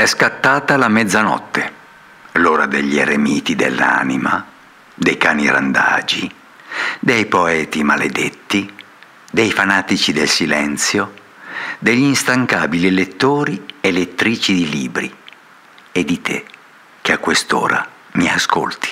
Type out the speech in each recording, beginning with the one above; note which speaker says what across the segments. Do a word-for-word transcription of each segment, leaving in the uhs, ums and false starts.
Speaker 1: scattata la mezzanotte, l'ora degli eremiti dell'anima, dei cani randagi, dei poeti maledetti, dei fanatici del silenzio, degli instancabili lettori e lettrici di libri, e di te che a quest'ora mi ascolti.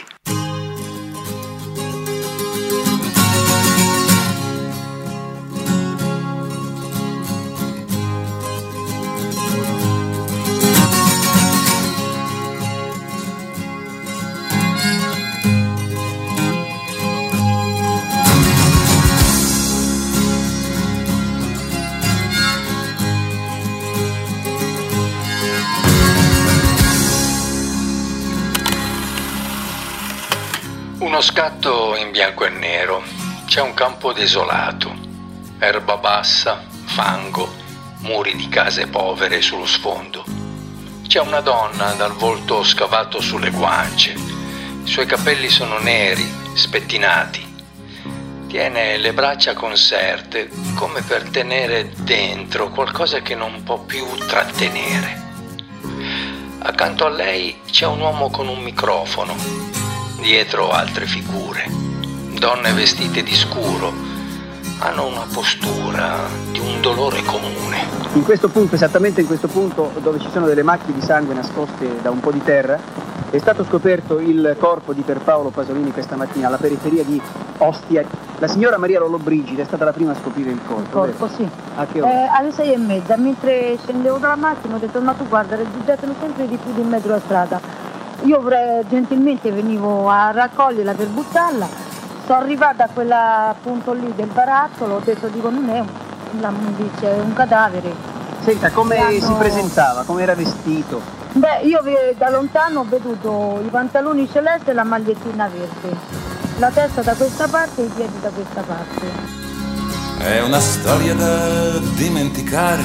Speaker 2: Uno scatto in bianco e nero. C'è un campo desolato, erba bassa, fango, muri di case povere sullo sfondo. C'è una donna dal volto scavato sulle guance. I suoi capelli sono neri, spettinati. Tiene le braccia conserte, come per tenere dentro qualcosa che non può più trattenere. Accanto a lei c'è un uomo con un microfono. Dietro altre figure, donne vestite di scuro, hanno una postura di un dolore comune.
Speaker 3: In questo punto, esattamente in questo punto, dove ci sono delle macchie di sangue nascoste da un po' di terra, è stato scoperto il corpo di Pierpaolo Pasolini questa mattina alla periferia di Ostia. La signora Maria Lollobrigida è stata la prima a scoprire il corpo.
Speaker 4: Il corpo, sì.
Speaker 3: A che ora?
Speaker 4: Eh, alle sei e mezza, mentre scendevo dalla macchina ho detto: ma tu guarda, registrano sempre di più di in mezzo alla strada. Io gentilmente venivo a raccoglierla per buttarla, sono arrivata a quella appunto lì del barattolo, ho detto: dico, non è un, la, dice, è un cadavere.
Speaker 3: Senta, come
Speaker 4: hanno...
Speaker 3: si presentava, come era vestito?
Speaker 4: Beh, io da lontano ho veduto i pantaloni celesti e la magliettina verde, la testa da questa parte e i piedi da questa parte.
Speaker 5: È una storia da dimenticare,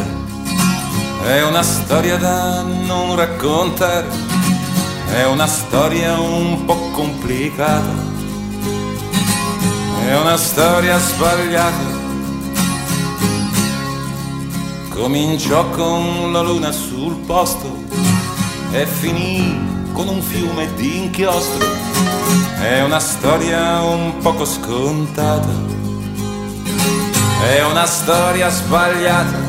Speaker 5: è una storia da non raccontare. È una storia un po' complicata, è una storia sbagliata. Cominciò con la luna sul posto e finì con un fiume di inchiostro. È una storia un poco scontata, è una storia sbagliata.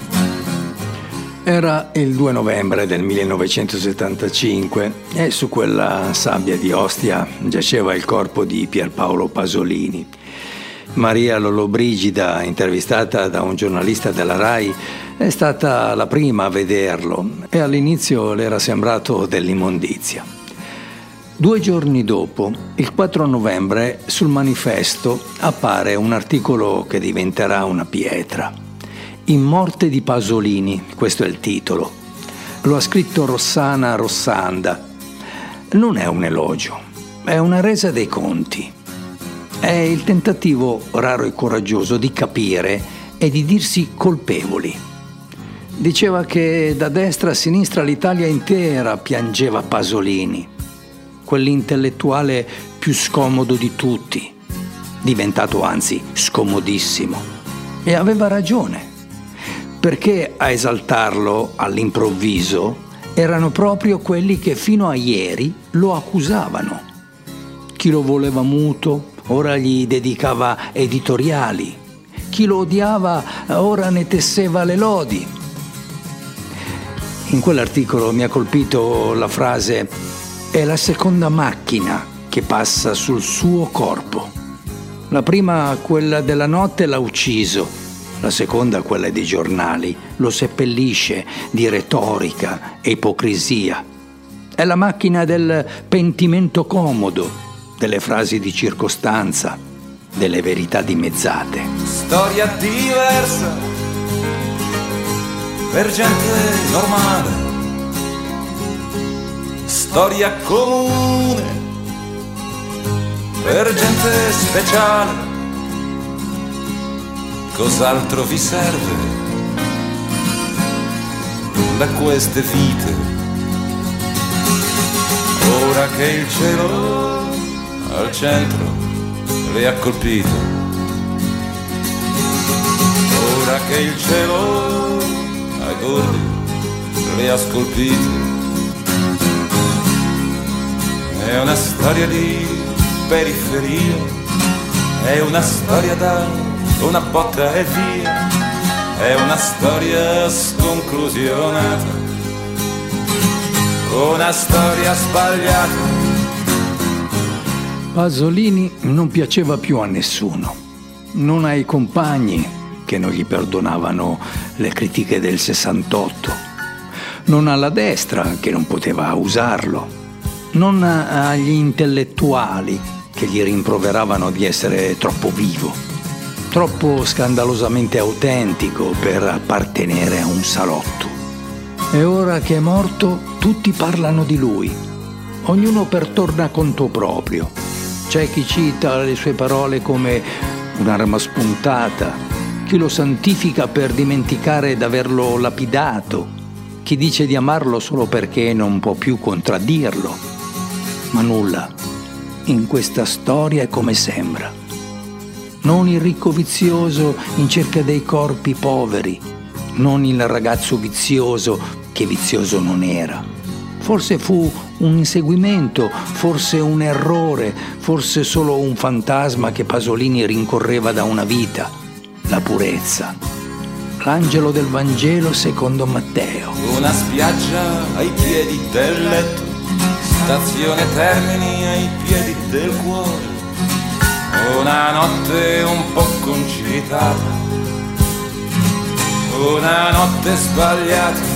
Speaker 6: Era il due novembre del millenovecentosettantacinque e su quella sabbia di Ostia giaceva il corpo di Pierpaolo Pasolini. Maria Lollobrigida, intervistata da un giornalista della RAI, è stata la prima a vederlo e all'inizio le era sembrato dell'immondizia. Due giorni dopo, il quattro novembre, sul Manifesto appare un articolo che diventerà una pietra. In morte di Pasolini, questo è il titolo. Lo ha scritto Rossana Rossanda. Non è un elogio, è una resa dei conti. È il tentativo raro e coraggioso di capire e di dirsi colpevoli. Diceva che da destra a sinistra l'Italia intera piangeva Pasolini, quell'intellettuale più scomodo di tutti, diventato anzi scomodissimo. E aveva ragione. Perché a esaltarlo all'improvviso erano proprio quelli che fino a ieri lo accusavano. Chi lo voleva muto ora gli dedicava editoriali, chi lo odiava ora ne tesseva le lodi. In quell'articolo mi ha colpito la frase: è la seconda macchina che passa sul suo corpo. La prima, quella della notte, l'ha ucciso. La seconda, quella dei giornali, lo seppellisce di retorica e ipocrisia. È la macchina del pentimento comodo, delle frasi di circostanza, delle verità dimezzate.
Speaker 5: Storia diversa per gente normale, storia comune per gente speciale. Cos'altro vi serve da queste vite? Ora che il cielo al centro le ha colpite, ora che il cielo ai gordi le ha scolpite. è una storia di periferia, è una storia da una botta e via, è una storia sconclusionata, una storia sbagliata.
Speaker 6: Pasolini non piaceva più a nessuno, non ai compagni che non gli perdonavano le critiche del sessantotto, non alla destra che non poteva usarlo, non agli intellettuali che gli rimproveravano di essere troppo vivo, troppo scandalosamente autentico per appartenere a un salotto. E ora che è morto, tutti parlano di lui, ognuno per tornaconto proprio. C'è chi cita le sue parole come un'arma spuntata, chi lo santifica per dimenticare d'averlo lapidato, chi dice di amarlo solo perché non può più contraddirlo. Ma nulla in questa storia è come sembra. Non il ricco vizioso in cerca dei corpi poveri, non il ragazzo vizioso che vizioso non era. Forse fu un inseguimento, forse un errore, forse solo un fantasma che Pasolini rincorreva da una vita, la purezza. L'angelo del Vangelo secondo Matteo.
Speaker 5: Una spiaggia ai piedi del letto, stazione Termini ai piedi del cuore, una notte un po' concitata, una notte sbagliata,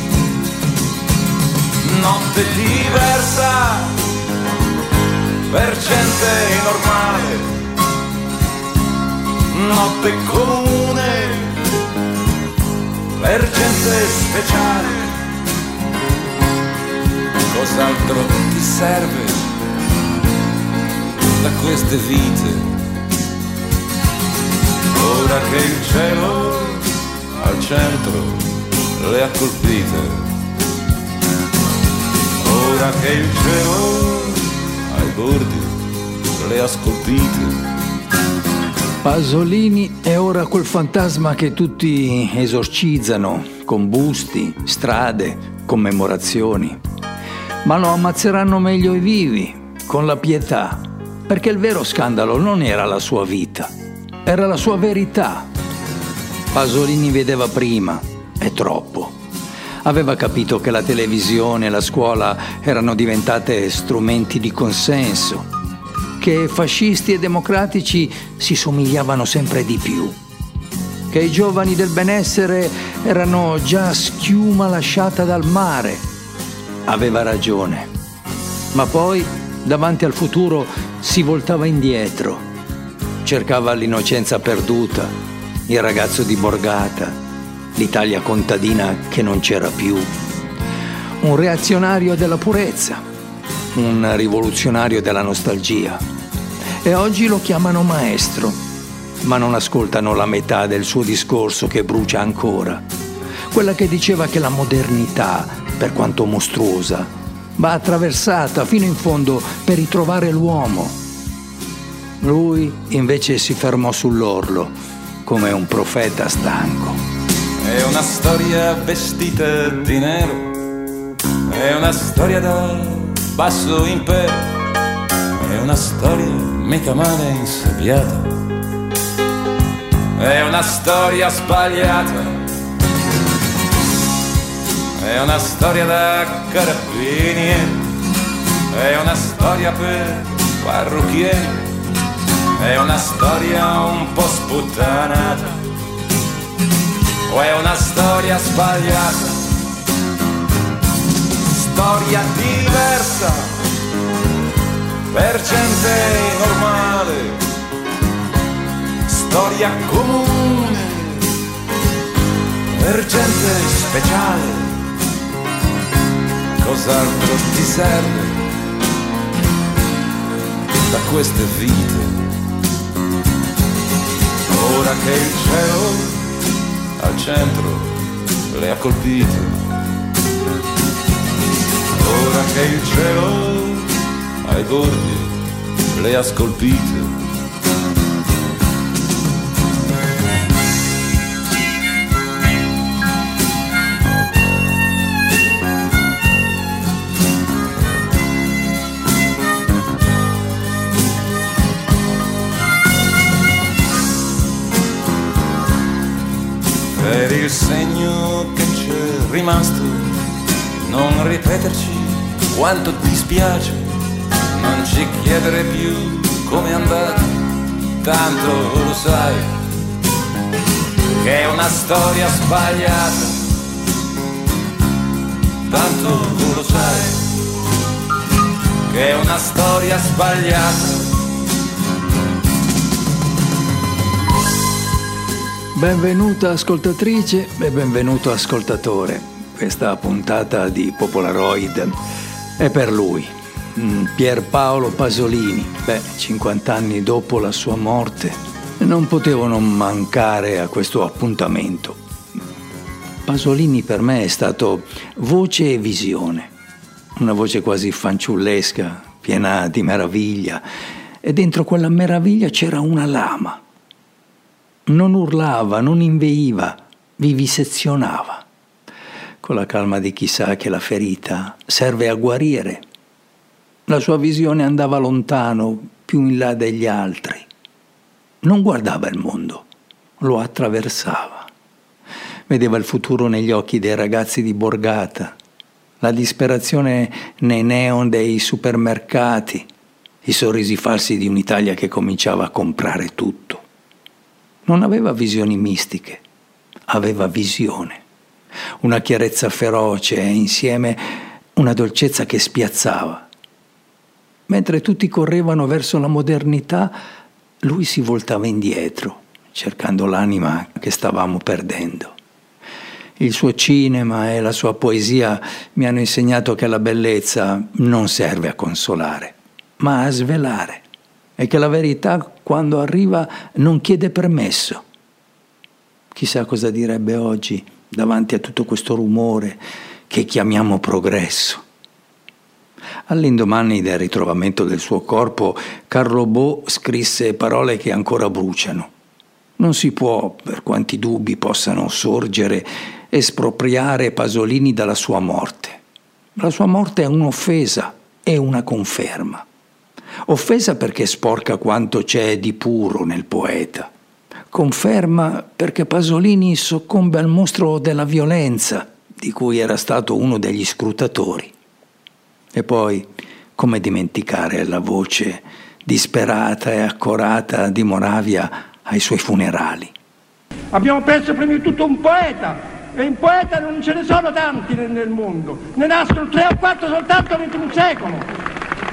Speaker 5: notte diversa per gente normale, notte comune per gente speciale. Cos'altro ti serve da queste vite? Ora che il cielo al centro le ha colpite, ora che il cielo ai bordi le ha scolpite.
Speaker 6: Pasolini è ora quel fantasma che tutti esorcizzano con busti, strade, commemorazioni. Ma lo ammazzeranno meglio i vivi, con la pietà, perché il vero scandalo non era la sua vita, era la sua verità. Pasolini vedeva prima, e troppo. Aveva capito che la televisione e la scuola erano diventate strumenti di consenso, che fascisti e democratici si somigliavano sempre di più, che i giovani del benessere erano già schiuma lasciata dal mare. Aveva ragione, ma poi davanti al futuro si voltava indietro, cercava l'innocenza perduta, il ragazzo di Borgata, l'Italia contadina che non c'era più, un reazionario della purezza, un rivoluzionario della nostalgia. E oggi lo chiamano maestro, ma non ascoltano la metà del suo discorso che brucia ancora, quella che diceva che la modernità, per quanto mostruosa, va attraversata fino in fondo per ritrovare l'uomo. Lui invece si fermò sull'orlo come un profeta stanco.
Speaker 5: È una storia vestita di nero, è una storia da basso impero, è una storia mica male insabbiata, è una storia sbagliata, è una storia da carabinieri, è una storia per parrucchieri, è una storia un po' sputtanata, o è una storia sbagliata, storia diversa per gente normale, storia comune per gente speciale. Cos'altro ti serve da queste vite? Ora che il cielo al centro le ha colpite, ora che il cielo ai bordi le ha scolpite. per il segno che c'è rimasto, non ripeterci quanto ti dispiace, non ci chiedere più come è andata, tanto lo sai che è una storia sbagliata, tanto lo sai che è una storia sbagliata.
Speaker 6: Benvenuta ascoltatrice e benvenuto ascoltatore. Questa puntata di Popolaroid è per lui, Pier Paolo Pasolini. Beh, cinquanta anni dopo la sua morte non potevo non mancare a questo appuntamento. Pasolini per me è stato voce e visione, una voce quasi fanciullesca, piena di meraviglia, e dentro quella meraviglia c'era una lama. Non urlava, non inveiva, vivisezionava, con la calma di chi sa che la ferita serve a guarire. La sua visione andava lontano, più in là degli altri. Non guardava il mondo, lo attraversava. Vedeva il futuro negli occhi dei ragazzi di Borgata, la disperazione nei neon dei supermercati, i sorrisi falsi di un'Italia che cominciava a comprare tutto. Non aveva visioni mistiche, aveva visione, una chiarezza feroce e insieme una dolcezza che spiazzava. Mentre tutti correvano verso la modernità, lui si voltava indietro, cercando l'anima che stavamo perdendo. Il suo cinema e la sua poesia mi hanno insegnato che la bellezza non serve a consolare, ma a svelare, e che la verità, quando arriva, non chiede permesso. Chissà cosa direbbe oggi davanti a tutto questo rumore che chiamiamo progresso. All'indomani del ritrovamento del suo corpo, Carlo Bo scrisse parole che ancora bruciano. Non si può, per quanti dubbi possano sorgere, espropriare Pasolini dalla sua morte. La sua morte è un'offesa e una conferma. Offesa perché sporca quanto c'è di puro nel poeta. Conferma perché Pasolini soccombe al mostro della violenza, di cui era stato uno degli scrutatori. E poi, come dimenticare la voce disperata e accorata di Moravia ai suoi funerali?
Speaker 7: Abbiamo perso prima di tutto un poeta, e in poeta non ce ne sono tanti nel, nel mondo. Ne nascono tre o quattro soltanto in un secolo.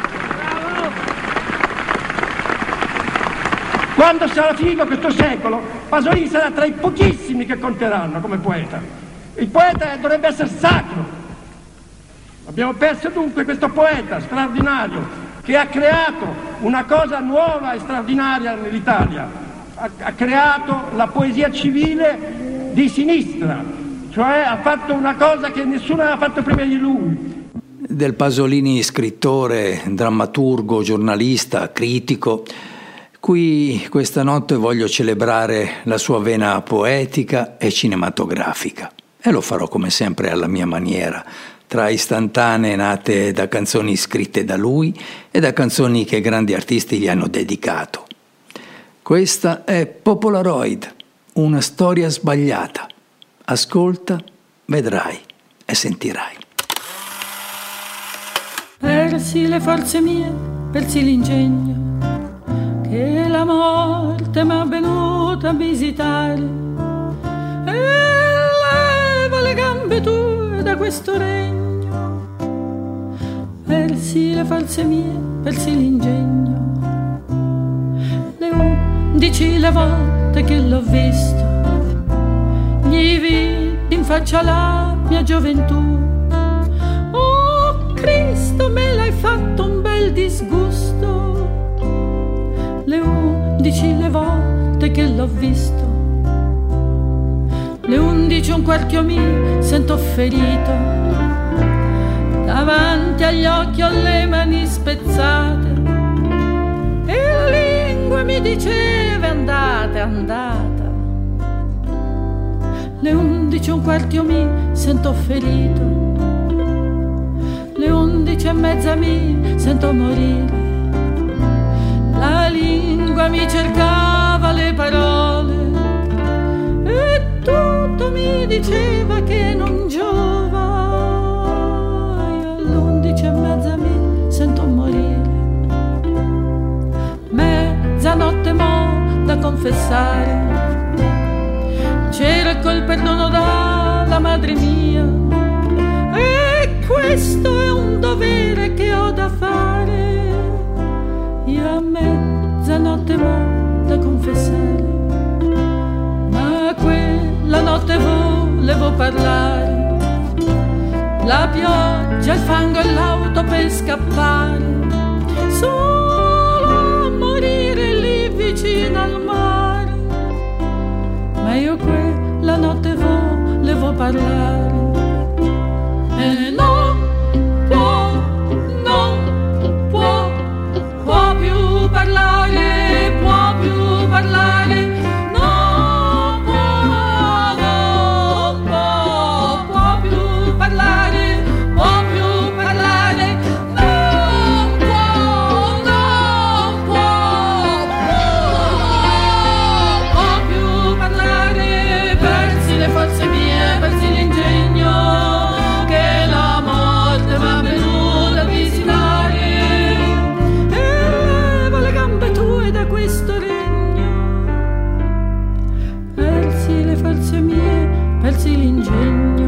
Speaker 7: Quando sarà finito questo secolo, Pasolini sarà tra i pochissimi che conteranno come poeta. Il poeta dovrebbe essere sacro. Abbiamo perso dunque questo poeta straordinario che ha creato una cosa nuova e straordinaria nell'Italia. Ha, ha creato la poesia civile di sinistra, cioè ha fatto una cosa che nessuno aveva fatto prima di lui.
Speaker 6: Del Pasolini scrittore, drammaturgo, giornalista, critico, qui questa notte voglio celebrare la sua vena poetica e cinematografica, e lo farò come sempre alla mia maniera, tra istantanee nate da canzoni scritte da lui e da canzoni che grandi artisti gli hanno dedicato. Questa è Popolaroid, una storia sbagliata. Ascolta, vedrai e sentirai.
Speaker 8: Persi le forze mie, persi l'ingegno, che la morte m'ha venuta a visitare, e leva le gambe tue da questo regno. Persi le forze mie, persi l'ingegno, le undici le volte che l'ho visto, gli vidi in faccia la mia gioventù. Oh Cristo, me l'hai fatto un bel disgusto. Le undici le volte che l'ho visto, le undici un quarto mi sento ferito, davanti agli occhi ho le mani spezzate, e la lingua mi diceva andate, andate. Le undici un quarto mi sento ferito, le undici e mezza mi sento morire. La lingua mi cercava le parole e tutto quando mi diceva che non giova, all'undici e mezza mi sento morire. Mezzanotte mo' da confessare, c'era col perdono dalla madre mia, e questo è un dovere che ho da fare. Io a mezzanotte mo' da confessare, ma quella notte volevo parlare. La pioggia, il fango e l'auto per scappare, solo a morire lì vicino al mare. Ma io quella notte volevo parlare. E non può, non può, può più parlare, può più parlare. Non può, non può, può più parlare, può più parlare. Non può, non può, può, può più parlare. Persi le forze mie, persi l'ingegno, che la morte m'ha venuta a visitare, e leva le gambe tue da questo regno. Persi le forze mie, persi l'ingegno.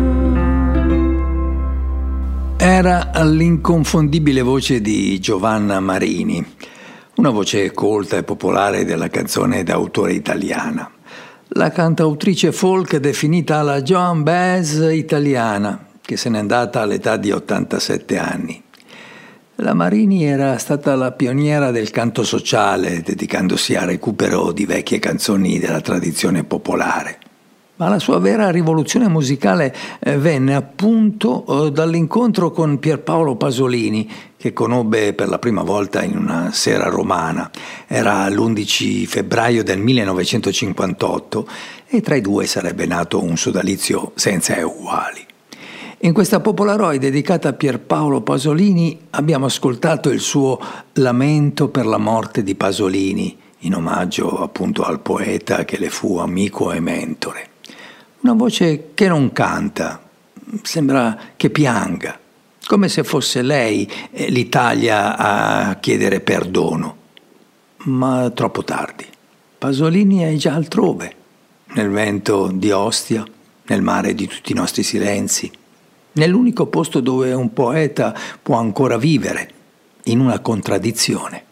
Speaker 6: Era l'inconfondibile voce di Giovanna Marini, una voce colta e popolare della canzone d'autore italiana. La cantautrice folk definita la Joan Baez italiana, che se n'è andata all'età di ottantasette anni. La Marini era stata la pioniera del canto sociale, dedicandosi al recupero di vecchie canzoni della tradizione popolare. Ma la sua vera rivoluzione musicale eh, venne appunto eh, dall'incontro con Pierpaolo Pasolini, che conobbe per la prima volta in una sera romana. Era l'undici febbraio del millenovecentocinquantotto e tra i due sarebbe nato un sodalizio senza eguali. In questa Polaroid dedicata a Pierpaolo Pasolini abbiamo ascoltato il suo Lamento per la morte di Pasolini, in omaggio appunto al poeta che le fu amico e mentore. Una voce che non canta, sembra che pianga, come se fosse lei l'Italia a chiedere perdono. Ma troppo tardi. Pasolini è già altrove, nel vento di Ostia, nel mare di tutti i nostri silenzi, nell'unico posto dove un poeta può ancora vivere, in una contraddizione.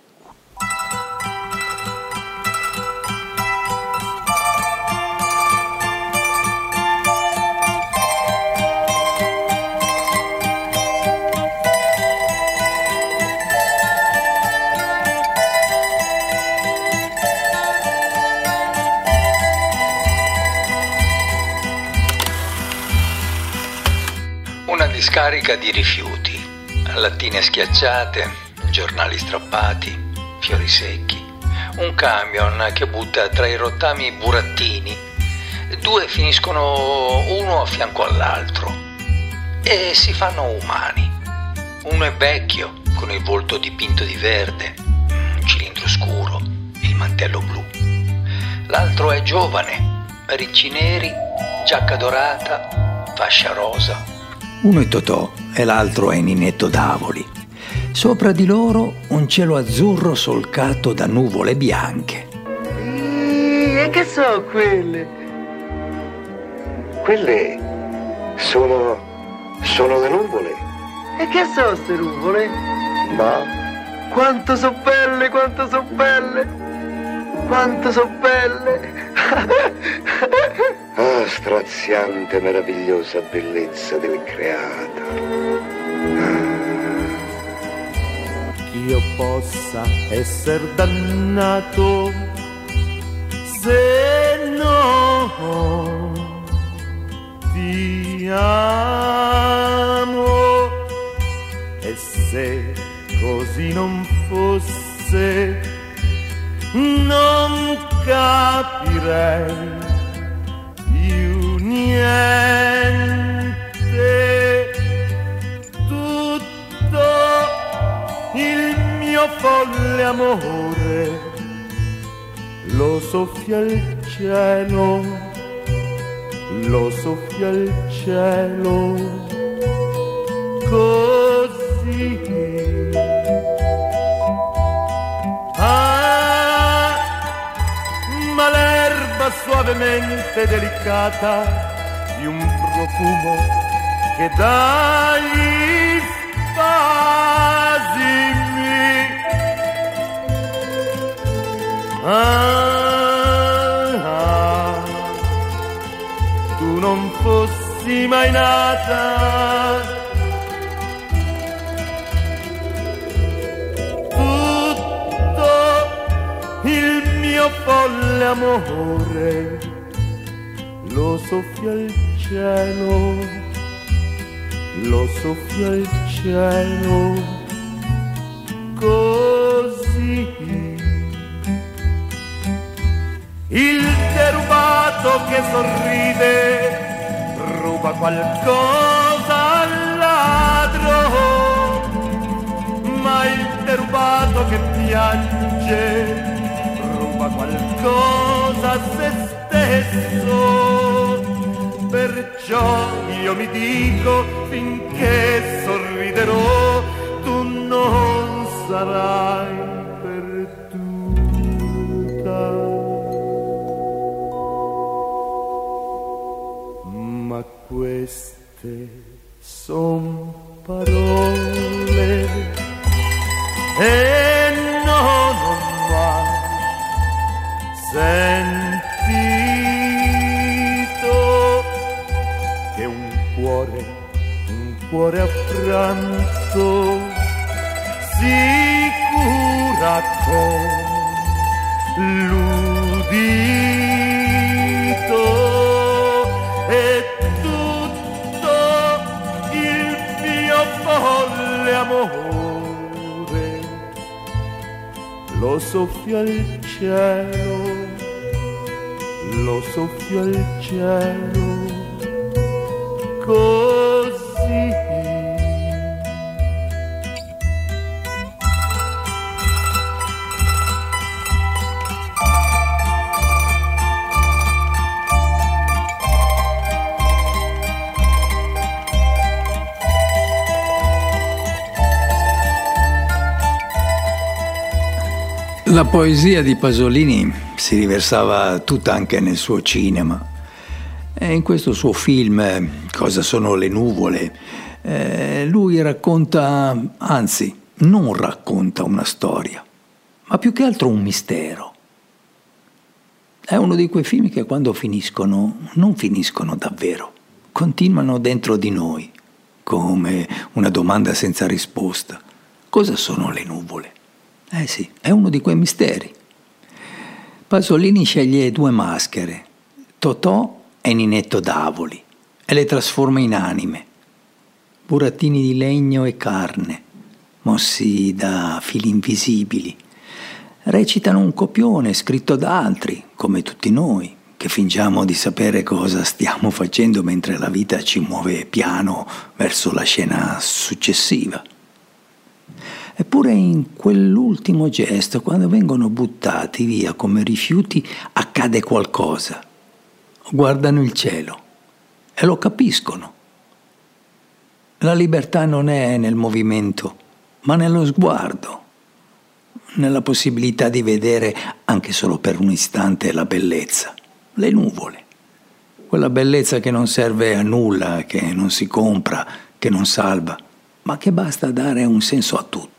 Speaker 1: Discarica di rifiuti, lattine schiacciate, giornali strappati, fiori secchi, un camion che butta tra i rottami burattini, due finiscono uno a fianco all'altro e si fanno umani. Uno è vecchio, con il volto dipinto di verde, un cilindro scuro, il mantello blu. L'altro è giovane, ricci neri, giacca dorata, fascia rosa.
Speaker 6: Uno è Totò e l'altro è Ninetto Davoli. Sopra di loro un cielo azzurro solcato da nuvole bianche.
Speaker 9: E che sono quelle?
Speaker 10: Quelle sono... sono le nuvole.
Speaker 9: E che sono queste nuvole?
Speaker 10: Ma...
Speaker 9: Quanto so belle, quanto so belle! Quanto so belle!
Speaker 10: Ah, straziante, meravigliosa bellezza del creato.
Speaker 11: Io possa essere dannato se no ti amo, e se così non fosse non capirei più niente. Tutto il mio folle amore lo soffia il cielo, lo soffia il cielo così. Ah, ma l'erba suavemente delicata di un profumo che dà gli spasimi. Ah, ah, tu non fossi mai nata, tutto il mio folle amore lo soffia il cielo, lo soffia il cielo così. Il derubato che sorride ruba qualcosa al ladro, ma il derubato che piange ruba qualcosa a se stesso. Perciò io mi dico, finché sorriderò, tu non sarai perduta. Ma queste son parole e non ho mai sentito che un cuore, un cuore affranto si cura con l'udito e tutto il mio folle amore lo soffia il cielo, lo soffia il cielo così.
Speaker 6: La poesia di Pasolini si riversava tutta anche nel suo cinema. E in questo suo film, Cosa sono le nuvole, eh, lui racconta, anzi, non racconta una storia, ma più che altro un mistero. È uno di quei film che quando finiscono, non finiscono davvero, continuano dentro di noi, come una domanda senza risposta. Cosa sono le nuvole? Eh sì, è uno di quei misteri. Pasolini sceglie due maschere, Totò e Ninetto Davoli, e le trasforma in anime, burattini di legno e carne, mossi da fili invisibili. Recitano un copione scritto da altri, come tutti noi, che fingiamo di sapere cosa stiamo facendo mentre la vita ci muove piano verso la scena successiva. Eppure in quell'ultimo gesto, quando vengono buttati via come rifiuti, accade qualcosa. Guardano il cielo e lo capiscono. La libertà non è nel movimento, ma nello sguardo, nella possibilità di vedere anche solo per un istante la bellezza, le nuvole. Quella bellezza che non serve a nulla, che non si compra, che non salva, ma che basta dare un senso a tutto.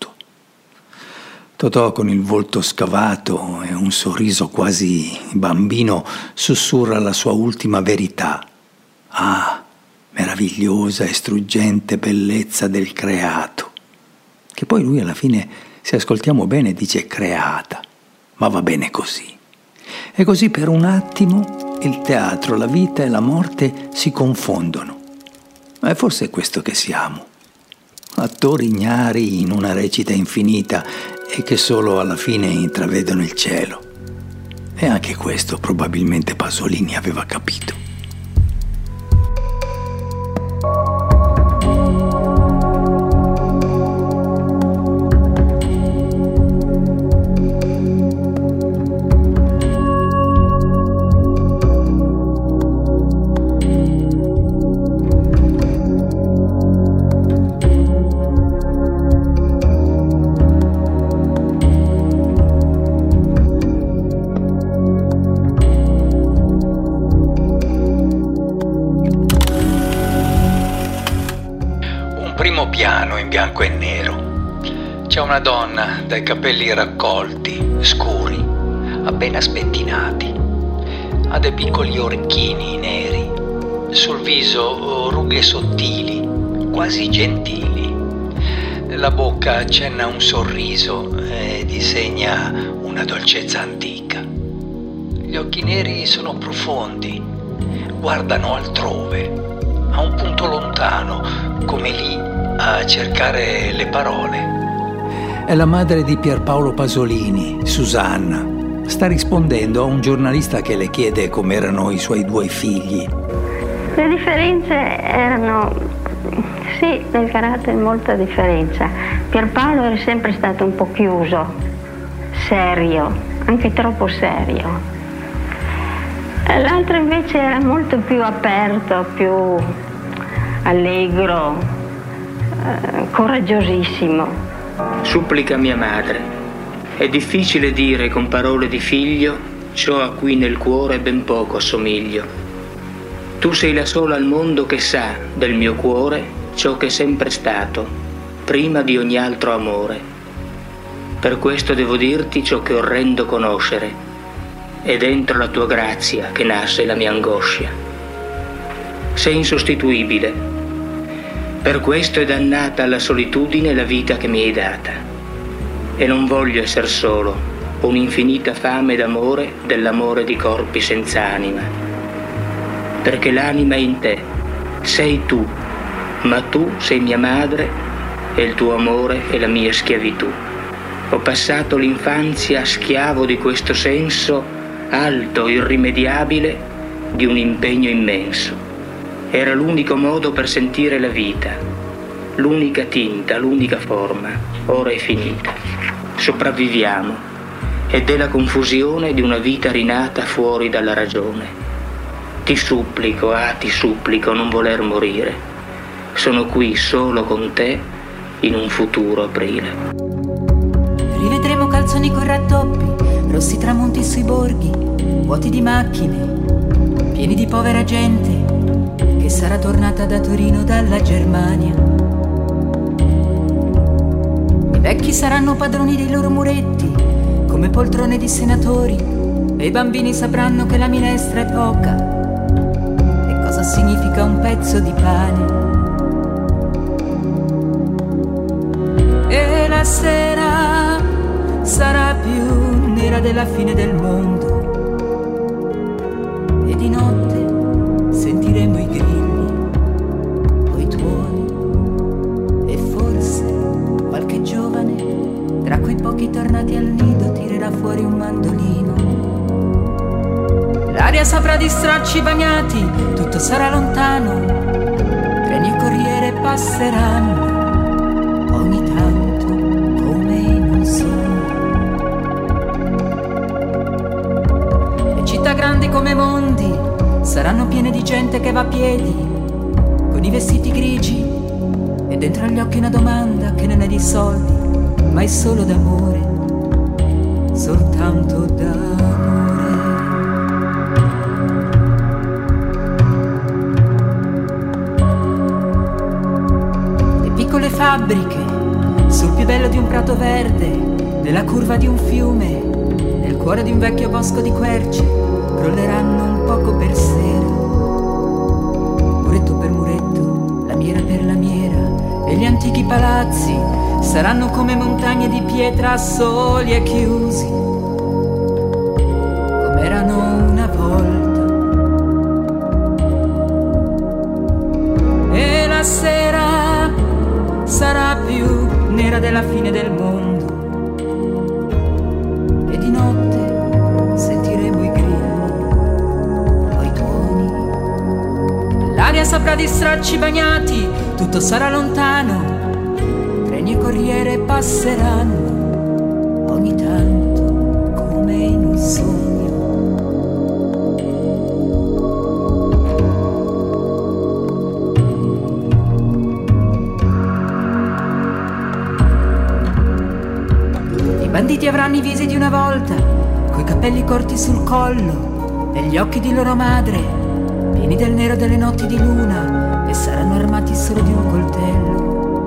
Speaker 6: Totò, con il volto scavato e un sorriso quasi bambino, sussurra la sua ultima verità. Ah, meravigliosa e struggente bellezza del creato. Che poi lui alla fine, se ascoltiamo bene, dice creata, ma va bene così. E così per un attimo il teatro, la vita e la morte si confondono. Ma è forse questo che siamo. Attori ignari in una recita infinita e che solo alla fine intravedono il cielo. E anche questo probabilmente Pasolini aveva capito.
Speaker 2: primo piano in bianco e nero. C'è una donna dai capelli raccolti, scuri, appena spettinati. Ha dei piccoli orecchini neri, sul viso rughe sottili, quasi gentili. La bocca accenna un sorriso e disegna una dolcezza antica. Gli occhi neri sono profondi, guardano altrove, a un punto lontano, come lì a cercare le parole.
Speaker 6: È la madre di Pierpaolo Pasolini, Susanna. Sta rispondendo a un giornalista che le chiede com'erano i suoi due figli.
Speaker 12: Le differenze erano, sì, nel carattere molta differenza. Pierpaolo era sempre stato un po' chiuso, serio, anche troppo serio. L'altro invece era molto più aperto, più allegro, eh, coraggiosissimo.
Speaker 13: Supplica mia madre. È difficile dire con parole di figlio ciò a cui nel cuore ben poco assomiglio. Tu sei la sola al mondo che sa del mio cuore ciò che è sempre stato, prima di ogni altro amore. Per questo devo dirti ciò che orrendo conoscere, è dentro la tua grazia che nasce la mia angoscia. Sei insostituibile. Per questo è dannata alla solitudine la vita che mi hai data. E non voglio essere solo, ho un'infinita fame d'amore, dell'amore di corpi senza anima. Perché l'anima è in te, sei tu, ma tu sei mia madre e il tuo amore è la mia schiavitù. Ho passato l'infanzia schiavo di questo senso alto, irrimediabile, di un impegno immenso. Era l'unico modo per sentire la vita, l'unica tinta, l'unica forma. Ora è finita. Sopravviviamo ed è la confusione di una vita rinata fuori dalla ragione. Ti supplico, ah ti supplico, non voler morire. Sono qui solo con te in un futuro aprile.
Speaker 14: Rivedremo calzoni con rattoppi, rossi tramonti sui borghi, vuoti di macchine, pieni di povera gente che sarà tornata da Torino dalla Germania. I vecchi saranno padroni dei loro muretti, come poltrone di senatori, e i bambini sapranno che la minestra è poca e cosa significa un pezzo di pane. E la sera sarà più nera della fine del mondo, e di notte sentiremo i grilli o i tuoni, e forse qualche giovane tra quei pochi tornati al nido tirerà fuori un mandolino. L'aria saprà distrarci bagnati, tutto sarà lontano, treni e corriere passeranno ogni tanto come in un sogno. Le città grandi come mondi saranno piene di gente che va a piedi, con i vestiti grigi, e dentro agli occhi una domanda che non è di soldi, ma è solo d'amore, soltanto d'amore. Le piccole fabbriche, sul più bello di un prato verde, nella curva di un fiume, nel cuore di un vecchio bosco di querce, crolleranno un poco per sera, muretto per muretto, lamiera per lamiera, e gli antichi palazzi saranno come montagne di pietra soli e chiusi, come erano una volta. E la sera sarà più nera della fine del mondo, e di notte sentiremo i grilli o i tuoni. L'aria saprà distrarci bagnati, tutto sarà lontano, treni e corriere passeranno ogni tanto come in un sogno. I banditi avranno i visi di una volta, coi capelli corti sul collo e gli occhi di loro madre, pieni del nero delle notti di luna, e saranno armati solo di un coltello.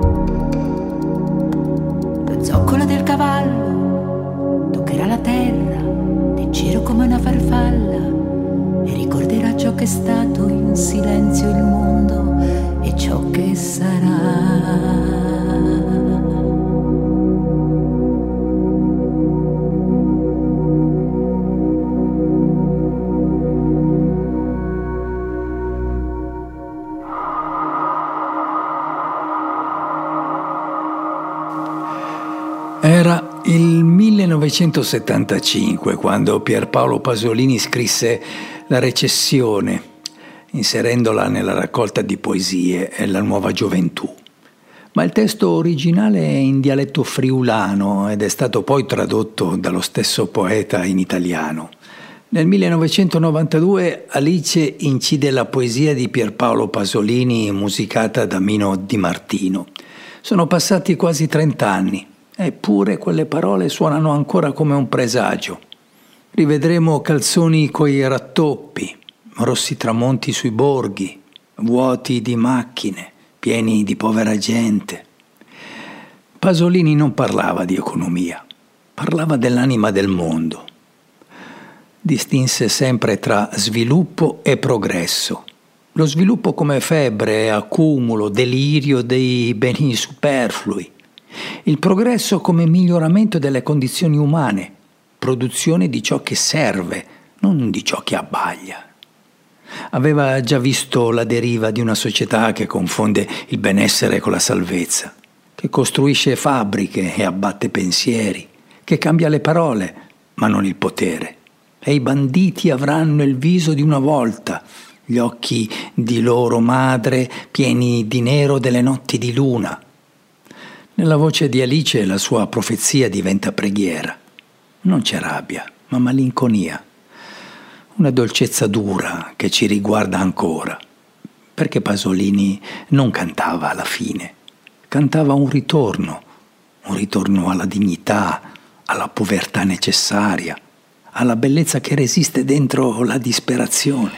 Speaker 6: Era il millenovecentosettantacinque quando Pierpaolo Pasolini scrisse La recessione, inserendola nella raccolta di poesie La nuova gioventù. Ma il testo originale è in dialetto friulano ed è stato poi tradotto dallo stesso poeta in italiano. Nel millenovecentonovantadue Alice incide la poesia di Pierpaolo Pasolini musicata da Mino Di Martino. Sono passati quasi trent'anni. Eppure quelle parole suonano ancora come un presagio. Rivedremo calzoni coi rattoppi, rossi tramonti sui borghi, vuoti di macchine, pieni di povera gente. Pasolini non parlava di economia, parlava dell'anima del mondo. Distinse sempre tra sviluppo e progresso. Lo sviluppo come febbre, accumulo, delirio dei beni superflui. Il progresso come miglioramento delle condizioni umane, produzione di ciò che serve, non di ciò che abbaglia. Aveva già visto la deriva di una società che confonde il benessere con la salvezza, che costruisce fabbriche e abbatte pensieri, che cambia le parole ma non il potere. E i banditi avranno il viso di una volta, gli occhi di loro madre pieni di nero delle notti di luna. Nella voce di Alice la sua profezia diventa preghiera. Non c'è rabbia, ma malinconia. Una dolcezza dura che ci riguarda ancora. Perché Pasolini non cantava alla fine. Cantava un ritorno, un ritorno alla dignità, alla povertà necessaria, alla bellezza che resiste dentro la disperazione.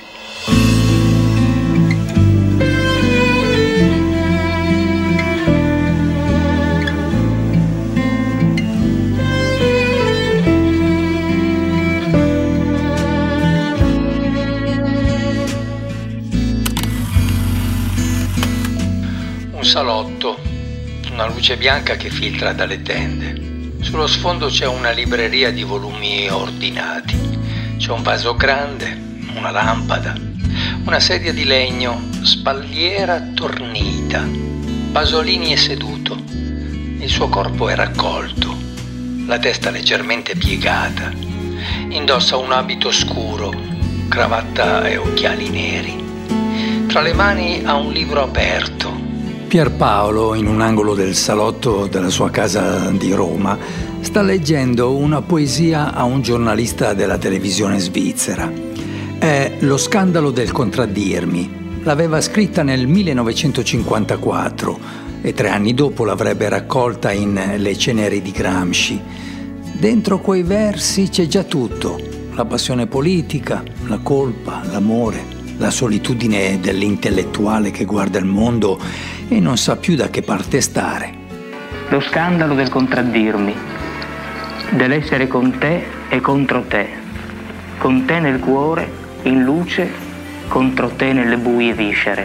Speaker 2: Salotto, una luce bianca che filtra dalle tende. Sullo sfondo c'è una libreria di volumi ordinati. C'è un vaso grande, una lampada, una sedia di legno, spalliera tornita. Pasolini è seduto. Il suo corpo è raccolto, la testa leggermente piegata. Indossa un abito scuro, cravatta e occhiali neri. Tra le mani ha un libro aperto.
Speaker 6: Pierpaolo, in un angolo del salotto della sua casa di Roma, sta leggendo una poesia a un giornalista della televisione svizzera. È Lo scandalo del contraddirmi. L'aveva scritta nel millenovecentocinquantaquattro e tre anni dopo l'avrebbe raccolta in Le ceneri di Gramsci. Dentro quei versi c'è già tutto: la passione politica, la colpa, l'amore, la solitudine dell'intellettuale che guarda il mondo e non sa più da che parte stare.
Speaker 13: Lo scandalo del contraddirmi, dell'essere con te e contro te, con te nel cuore, in luce, contro te nelle buie viscere,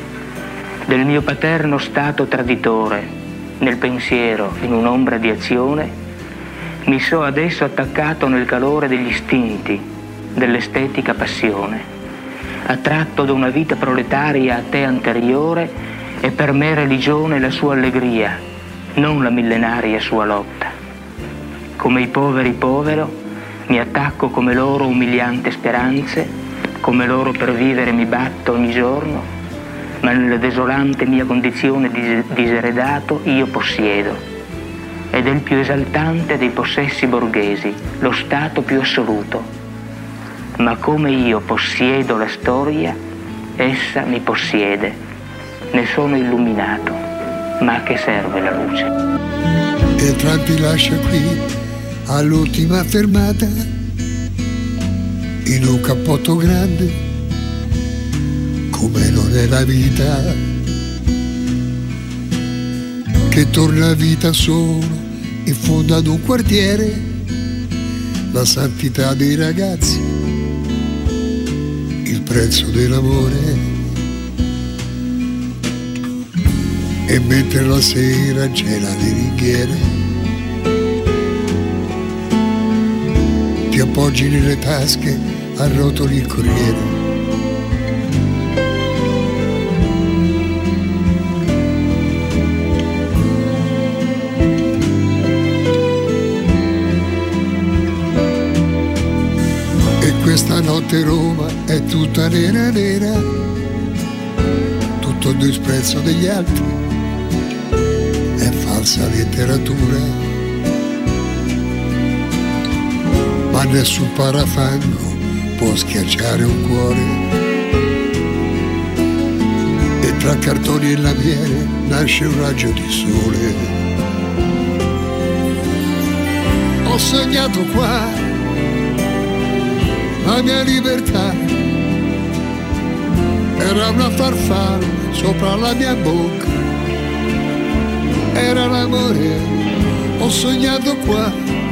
Speaker 13: del mio paterno stato traditore, nel pensiero, in un'ombra di azione, mi so adesso attaccato nel calore degli istinti, dell'estetica passione, attratto da una vita proletaria a te anteriore e per me religione la sua allegria, non la millenaria sua lotta. Come i poveri povero, mi attacco come loro umiliante speranze, come loro per vivere mi batto ogni giorno, ma nella desolante mia condizione di diseredato io possiedo. Ed è il più esaltante dei possessi borghesi, lo stato più assoluto. Ma come io possiedo la storia, essa mi possiede. Ne sono illuminato, ma a che serve la luce?
Speaker 15: E tra ti lascia qui all'ultima fermata, in un cappotto grande, come non è la vita, che torna a vita solo in fondo ad un quartiere, la santità dei ragazzi, il prezzo dell'amore. E mentre la sera gela le ringhiere, ti appoggi nelle tasche, arrotoli il Corriere. E questa notte Roma è tutta nera nera, tutto il disprezzo degli altri, è falsa letteratura, ma nessun parafango può schiacciare un cuore. E tra cartoni e lamiere nasce un raggio di sole. Ho sognato qua la mia libertà, era una farfalla sopra la mia bocca, era l'amore. Ho sognato qua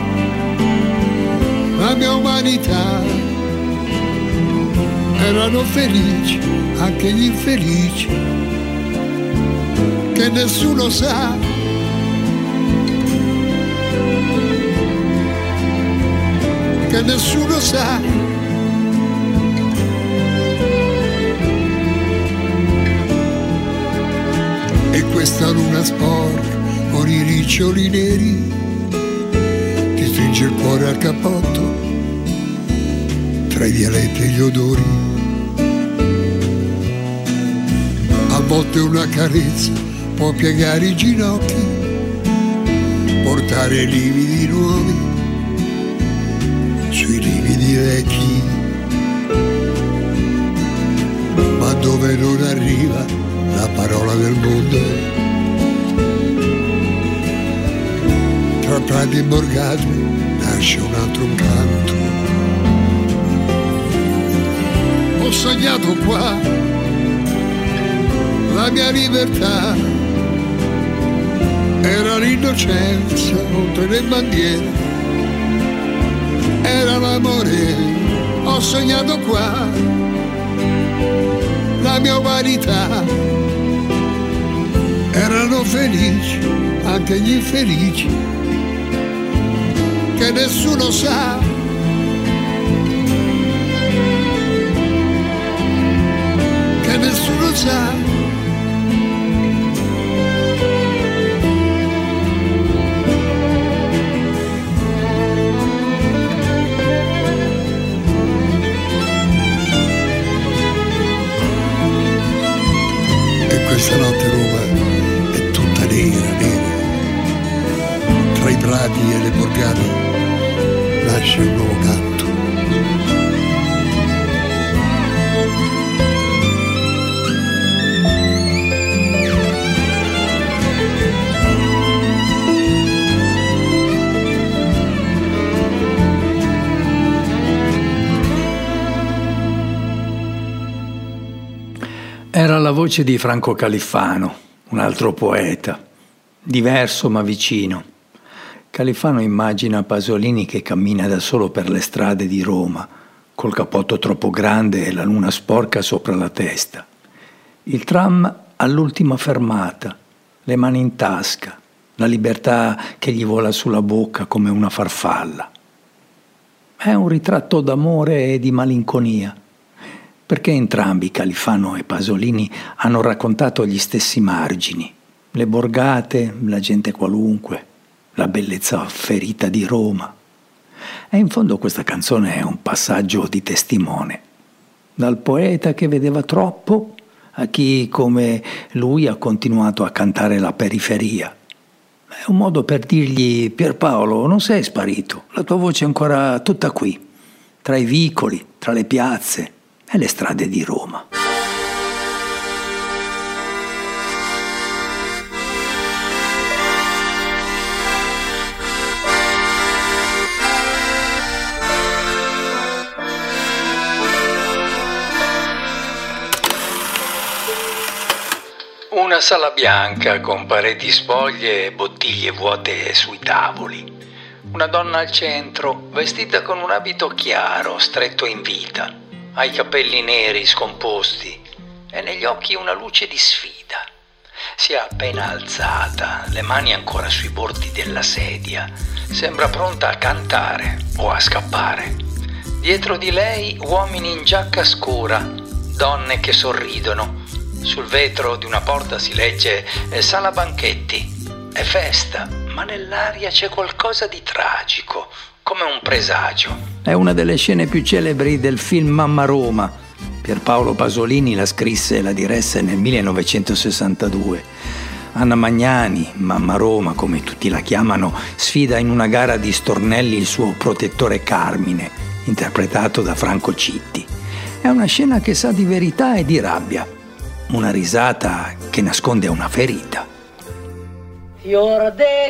Speaker 15: la mia umanità, erano felici anche gli infelici, che nessuno sa. Che nessuno sa. E questa luna sporca con i riccioli neri ti stringe il cuore al cappotto tra i dialetti e gli odori. A volte una carezza può piegare i ginocchi, portare lividi nuovi sui lividi vecchi, ma dove non arriva la parola del mondo, tra prati e borgate nasce un altro canto. Ho sognato qua la mia libertà, era l'innocenza oltre le bandiere, era l'amore. Ho sognato qua la mia umanità, erano felici anche gli infelici, che nessuno sa. Che nessuno sa. Questa notte Roma è tutta nera, nera, tra i prati e le borgate nasce un nuovo canto.
Speaker 6: Era la voce di Franco Califano, un altro poeta, diverso ma vicino. Califano immagina Pasolini che cammina da solo per le strade di Roma, col cappotto troppo grande e la luna sporca sopra la testa. Il tram all'ultima fermata, le mani in tasca, la libertà che gli vola sulla bocca come una farfalla. È un ritratto d'amore e di malinconia, perché entrambi, Califano e Pasolini, hanno raccontato gli stessi margini, le borgate, la gente qualunque, la bellezza ferita di Roma. E in fondo questa canzone è un passaggio di testimone, dal poeta che vedeva troppo a chi come lui ha continuato a cantare la periferia. È un modo per dirgli: Pierpaolo, non sei sparito, la tua voce è ancora tutta qui, tra i vicoli, tra le piazze e le strade di Roma.
Speaker 2: Una sala bianca con pareti spoglie e bottiglie vuote sui tavoli. Una donna al centro, vestita con un abito chiaro, stretto in vita. Ha i capelli neri scomposti e negli occhi una luce di sfida. si è appena alzata, le mani ancora sui bordi della sedia. Sembra pronta a cantare o a scappare. Dietro di lei uomini in giacca scura, donne che sorridono. Sul vetro di una porta si legge Sala Banchetti. È festa, ma nell'aria c'è qualcosa di tragico, come un presagio.
Speaker 6: È una delle scene più celebri del film Mamma Roma. Pierpaolo Pasolini la scrisse e la diresse nel millenovecentosessantadue. Anna Magnani, Mamma Roma, come tutti la chiamano, sfida in una gara di stornelli il suo protettore Carmine, interpretato da Franco Citti. È una scena che sa di verità e di rabbia, una risata che nasconde una ferita.
Speaker 4: Fior de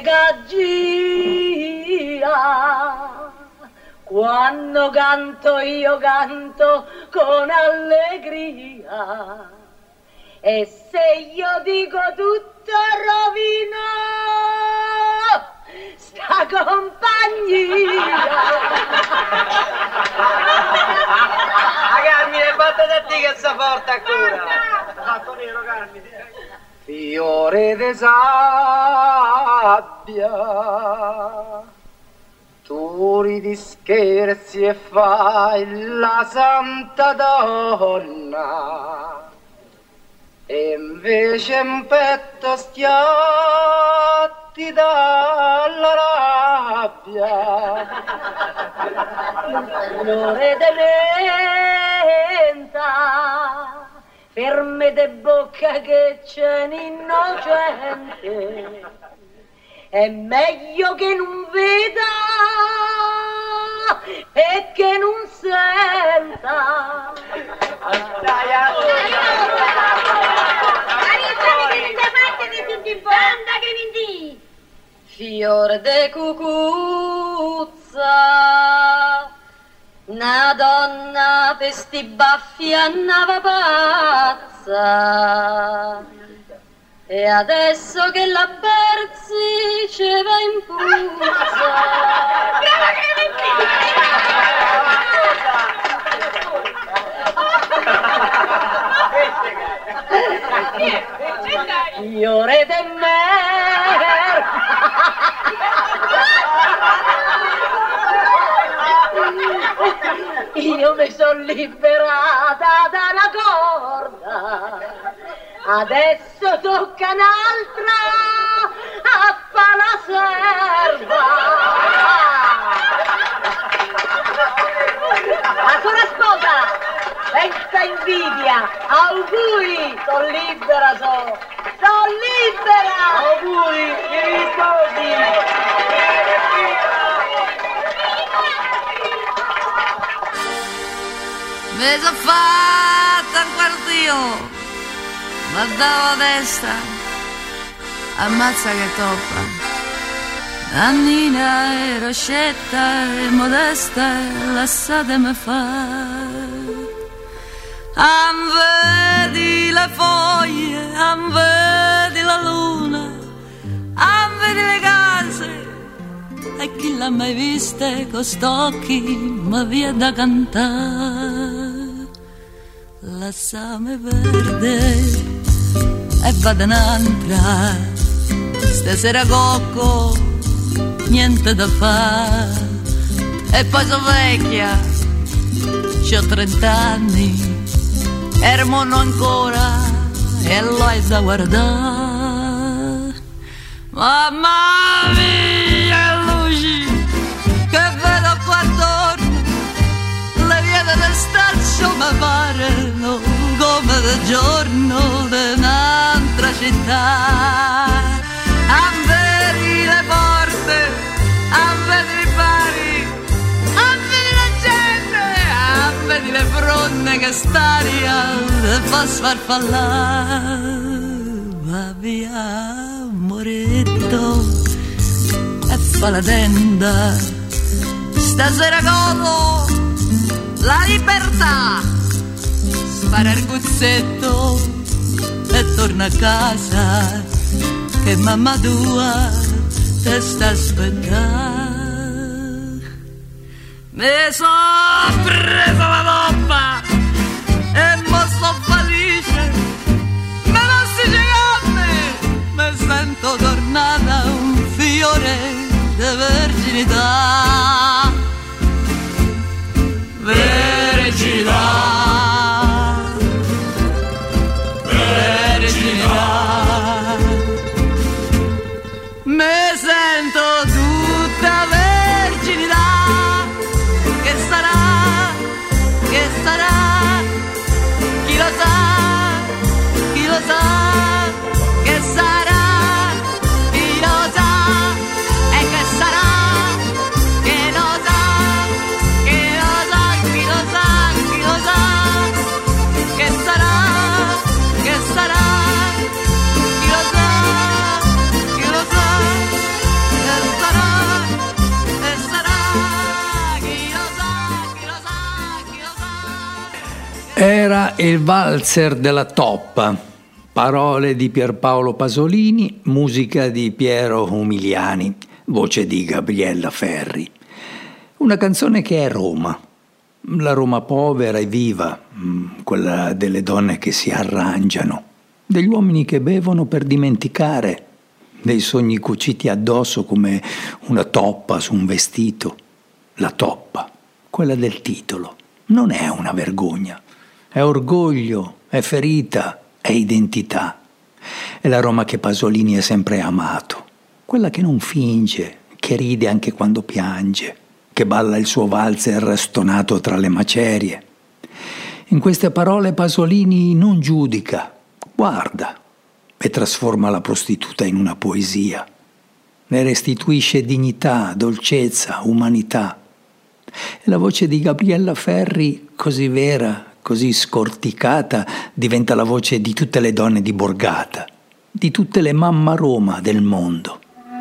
Speaker 4: gaggia, quando canto io canto con allegria, e se io dico tutto rovino sta compagnia.
Speaker 9: A Carmine, batte da te che sta forte ancora. Fatto nero, Carmine. Fiore de sabbia, tu ridi scherzi e fai la santa donna, e invece in petto schiatti dalla rabbia.
Speaker 4: Fiore de menta, per me de bocca che c'è un innocente, è meglio che non veda e che non senta. Fior de cucuzza, una donna per sti baffi andava pazza, e adesso che la Berzi ce va in puzza. Brava Clementina! Fiore de mer, io mi sono liberata da una corda, adesso tocca un'altra a fa la serva. Ancora sposa, senza invidia, auguri, sono libera, so, sono libera. Auguri, vieni sposi.
Speaker 16: Mi sono fatta un quartio, ma davo testa, ammazza che toppa. Annina e Roscetta e Modesta, lasciatemi fare. Am vedi le foglie, am vedi la luna, am vedi le case, e chi l'ha mai viste con st'occhi mi viene da cantare. Lasciami verde e vado un'altra, stasera cocco, niente da fare. E poi sono vecchia, c'ho trent'anni, ero mono ancora e l'ho da guardare. Mamma mia, luci che vedo qua attorno, le vie del staccio mi parano come del giorno di un'altra città. A vedi le porte, a vedi i bari, a vedi la gente, a vedi le fronde che staria fa sfarfallare. Va via amoretto e fa la tenda, stasera godo la libertà, spara il guzzetto e torna a casa, che mamma tua te sta aspettando. Mi sono presa la toppa e mo sto felice, me non si c'è con me, giornata un fiore di verginità, verginità, verginità. Me sento tutta verginità, che sarà, che sarà, chi lo sa, chi lo sa, che sarà, chi lo sa, e che sarà, che lo sa, che lo sa, chi lo sa, chi lo sa, che sarà, che sarà, chi lo sa, chi lo sa, che sarà, che sarà, chi lo sa, chi lo sa, chi lo sa.
Speaker 6: Era il valzer della Toppa. Parole di Pierpaolo Pasolini, musica di Piero Umiliani, voce di Gabriella Ferri. Una canzone che è Roma, la Roma povera e viva, quella delle donne che si arrangiano, degli uomini che bevono per dimenticare, dei sogni cuciti addosso come una toppa su un vestito. La toppa, quella del titolo, non è una vergogna, è orgoglio, è ferita, è identità. È la Roma che Pasolini ha sempre amato, quella che non finge, che ride anche quando piange, che balla il suo valzer stonato tra le macerie. In queste parole Pasolini non giudica, guarda e trasforma la prostituta in una poesia. Ne restituisce dignità, dolcezza, umanità. E la voce di Gabriella Ferri, così vera, così scorticata, diventa la voce di tutte le donne di borgata, di tutte le mamma Roma del mondo.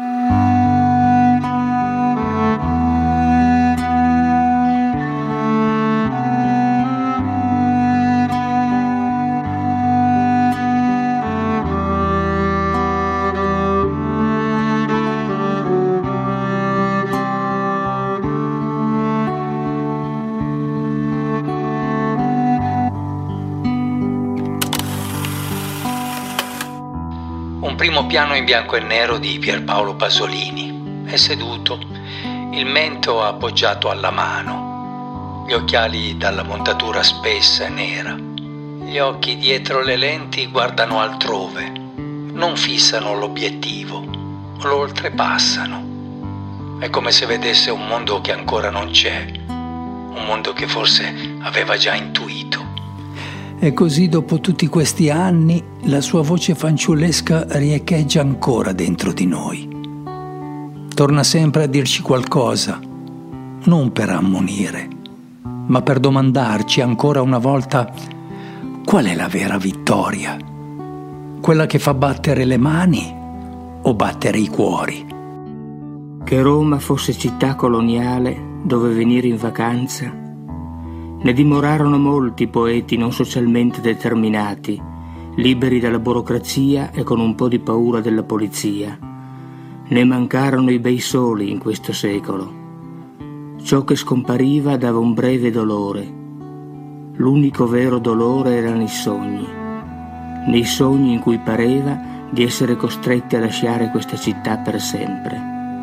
Speaker 2: Primo piano in bianco e nero di Pierpaolo Pasolini. È seduto, il mento appoggiato alla mano, gli occhiali dalla montatura spessa e nera. Gli occhi dietro le lenti guardano altrove, non fissano l'obiettivo, lo oltrepassano. È come se vedesse un mondo che ancora non c'è, un mondo che forse aveva già intuito.
Speaker 6: E così dopo tutti questi anni la sua voce fanciullesca riecheggia ancora dentro di noi. Torna sempre a dirci qualcosa, non per ammonire, ma per domandarci ancora una volta qual è la vera vittoria, quella che fa battere le mani o battere i cuori.
Speaker 13: Che Roma fosse città coloniale dove venire in vacanza, ne dimorarono molti poeti non socialmente determinati, liberi dalla burocrazia e con un po' di paura della polizia. Ne mancarono i bei soli in questo secolo. Ciò che scompariva dava un breve dolore. L'unico vero dolore era nei sogni, nei sogni in cui pareva di essere costretti a lasciare questa città per sempre.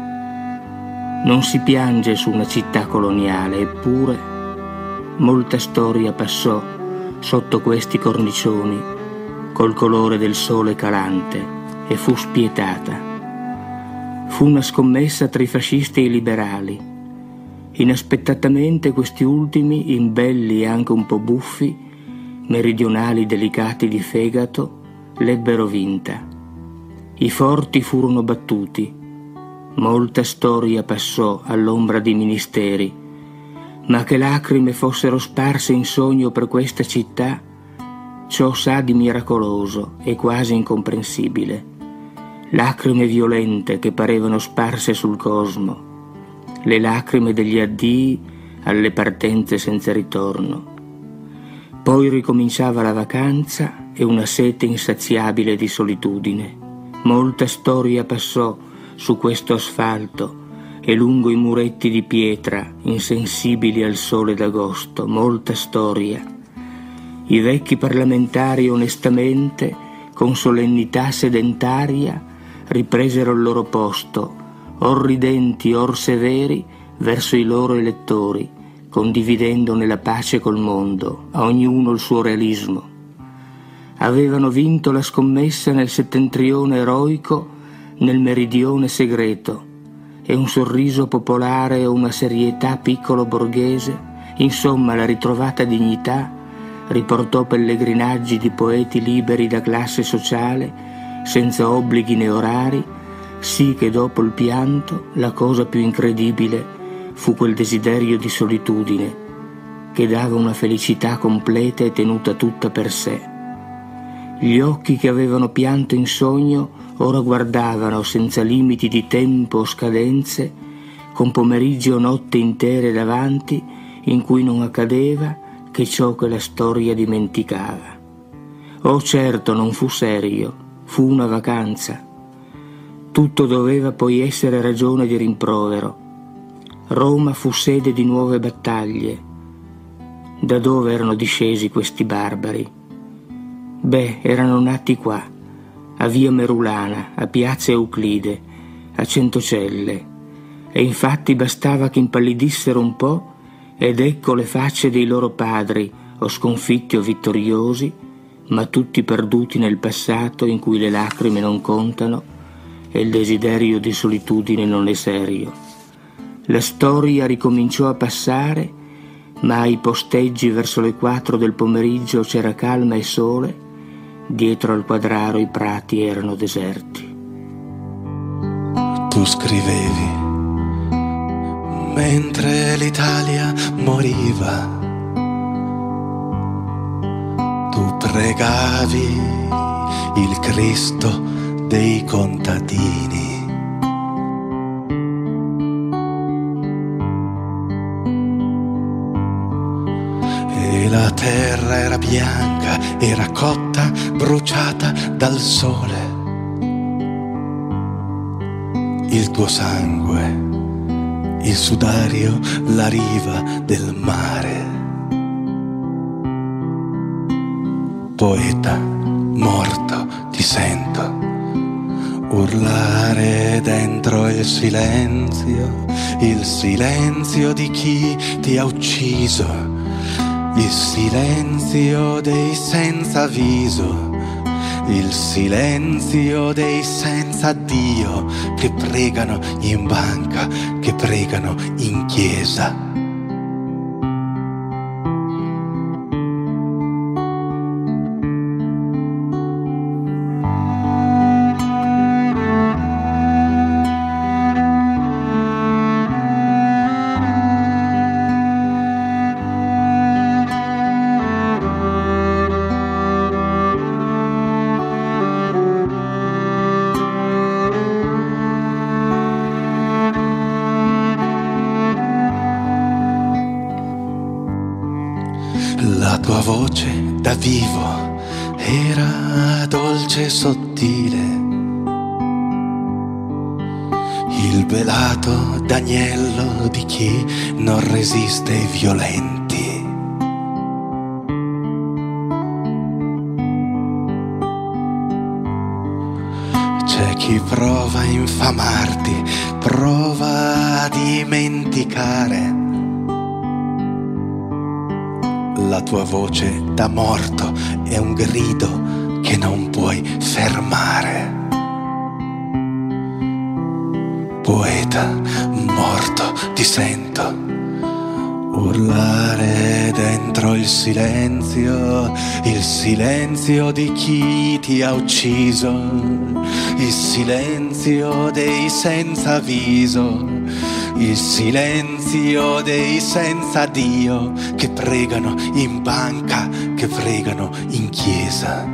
Speaker 13: Non si piange su una città coloniale, eppure molta storia passò sotto questi cornicioni col colore del sole calante e fu spietata. Fu una scommessa tra i fascisti e i liberali. Inaspettatamente questi ultimi, imbelli e anche un po' buffi, meridionali delicati di fegato, l'ebbero vinta. I forti furono battuti. Molta storia passò all'ombra di ministeri, ma che lacrime fossero sparse in sogno per questa città, ciò sa di miracoloso e quasi incomprensibile. Lacrime violente che parevano sparse sul cosmo, le lacrime degli addii alle partenze senza ritorno. Poi ricominciava la vacanza e una sete insaziabile di solitudine. Molta storia passò su questo asfalto e lungo i muretti di pietra insensibili al sole d'agosto, molta storia. I vecchi parlamentari onestamente, con solennità sedentaria, ripresero il loro posto, or ridenti or severi, verso i loro elettori, condividendone la pace col mondo, a ognuno il suo realismo. Avevano vinto la scommessa nel settentrione eroico, nel meridione segreto, e un sorriso popolare o una serietà piccolo borghese, insomma la ritrovata dignità, riportò pellegrinaggi di poeti liberi da classe sociale, senza obblighi né orari, sì che dopo il pianto la cosa più incredibile fu quel desiderio di solitudine che dava una felicità completa e tenuta tutta per sé. Gli occhi che avevano pianto in sogno ora guardavano senza limiti di tempo o scadenze, con pomeriggi o notte intere davanti in cui non accadeva che ciò che la storia dimenticava. Oh certo, non fu serio, fu una vacanza. Tutto doveva poi essere ragione di rimprovero. Roma fu sede di nuove battaglie. Da dove erano discesi questi barbari? Beh, erano nati qua, a via Merulana, a piazza Euclide, a Centocelle, e infatti bastava che impallidissero un po' ed ecco le facce dei loro padri, o sconfitti o vittoriosi, ma tutti perduti nel passato in cui le lacrime non contano e il desiderio di solitudine non è serio. La storia ricominciò a passare, ma ai posteggi verso le quattro del pomeriggio c'era calma e sole. Dietro al quadraro i prati erano deserti.
Speaker 17: Tu scrivevi mentre l'Italia moriva, tu pregavi il Cristo dei contadini. E la terra era bianca, era cotta, bruciata dal sole. Il tuo sangue, il sudario, la riva del mare. Poeta, morto, ti sento urlare dentro il silenzio, il silenzio di chi ti ha ucciso. Il silenzio dei senza viso, il silenzio dei senza Dio, che pregano in banca, che pregano in chiesa. La tua voce da vivo era dolce e sottile, il velato d'agnello di chi non resiste ai violenti. C'è chi prova a infamarti, prova a dimenticare. La tua voce da morto è un grido che non puoi fermare. Poeta, morto, ti sento urlare dentro il silenzio, il silenzio di chi ti ha ucciso, il silenzio dei senza viso, il silenzio dei senza Dio, che pregano in banca, che pregano in chiesa.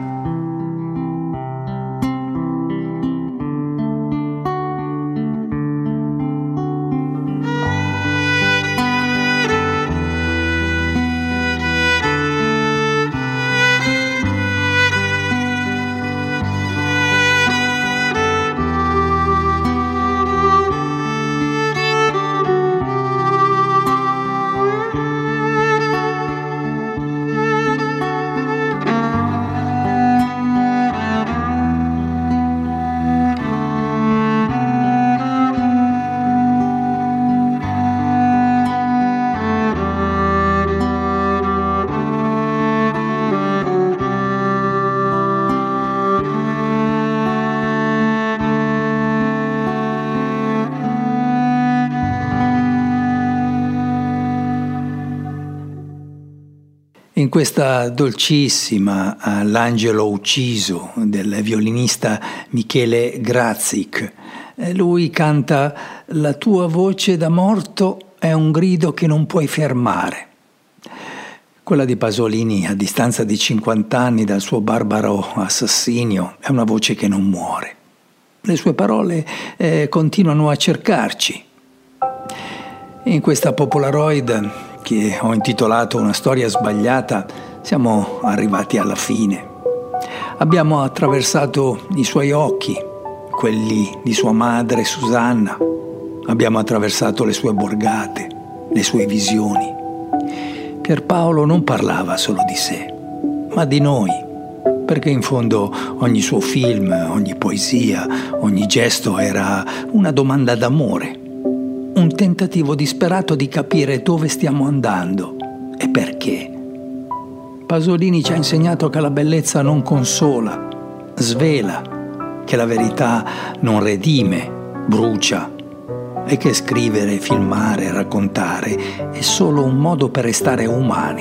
Speaker 6: In questa dolcissima L'angelo ucciso del violinista Michele Grazik, lui canta: la tua voce da morto è un grido che non puoi fermare. Quella di Pasolini, a distanza di cinquanta anni dal suo barbaro assassinio, è una voce che non muore. Le sue parole eh, continuano a cercarci. In questa Polaroid, che ho intitolato Una storia sbagliata, siamo arrivati alla fine. Abbiamo attraversato i suoi occhi, quelli di sua madre Susanna. Abbiamo attraversato le sue borgate, le sue visioni. Pierpaolo non parlava solo di sé, ma di noi, perché in fondo ogni suo film, ogni poesia, ogni gesto era una domanda d'amore, un tentativo disperato di capire dove stiamo andando e perché. Pasolini ci ha insegnato che la bellezza non consola, svela, che la verità non redime, brucia, e che scrivere, filmare, raccontare è solo un modo per restare umani.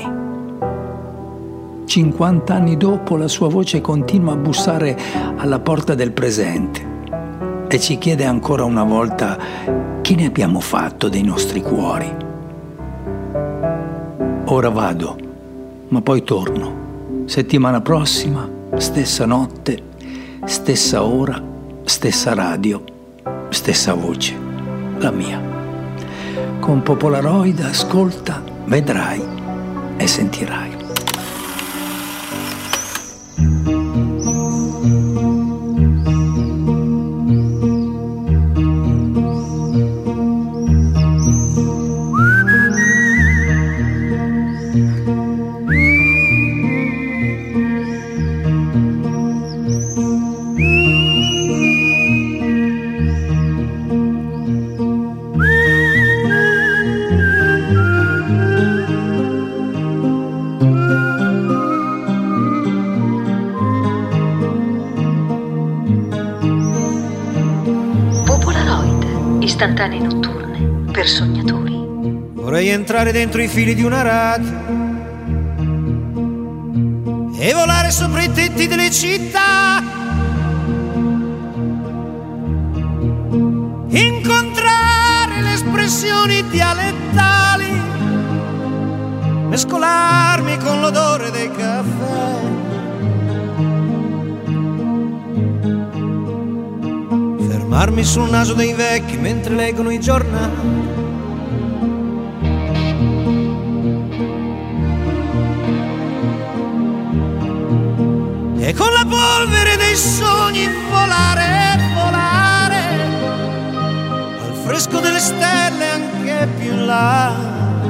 Speaker 6: cinquanta anni dopo la sua voce continua a bussare alla porta del presente e ci chiede ancora una volta che ne abbiamo fatto dei nostri cuori. Ora vado, ma poi torno. Settimana prossima, stessa notte, stessa ora, stessa radio, stessa voce. La mia. Con Polaroid ascolta, vedrai e sentirai.
Speaker 18: Istantanee notturne per sognatori.
Speaker 19: Vorrei entrare dentro i fili di una radio e volare sopra i tetti delle città, incontrare le espressioni dialettali, mescolarmi con l'odore dei caffè, fermarmi sul naso dei vecchi mentre leggono i giornali, e con la polvere dei sogni volare, volare al fresco delle stelle anche più in là.